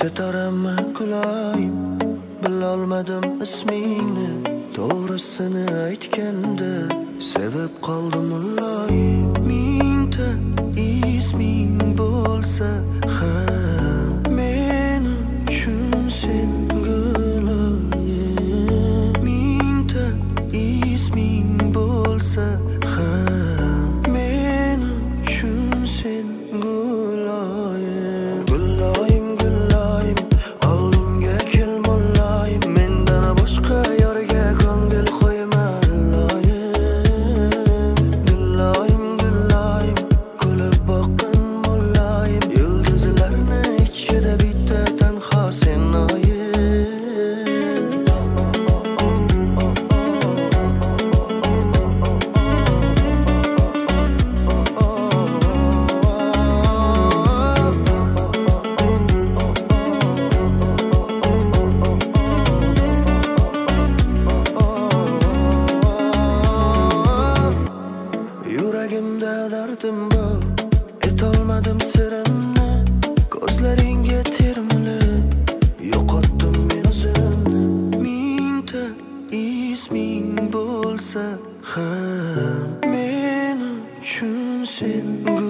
Sitaramma kulayim, bilolmadim ismingni. To'g'risini aytganda sevib qoldim muloyim. Mingta isming bo'lsa ham men uchun sen guloyim. Mingta isming bo'lsa ham men uchun sen guloyim. Guloyim, guloyim, oldimga kel muloyim. Mendan boshqa yorga ko'ngil qo'yma iloyim. Guloyim, guloyim, kulib boqqin muloyim. Yulduzlarni ichida bitta tanho sen noyim. Yuragimda dardim bor, etolmadim sirimni. Ko'zlaringga termilib yo'qotdim men o'zimni. Mingta isming bo'lsa ham men uchun sen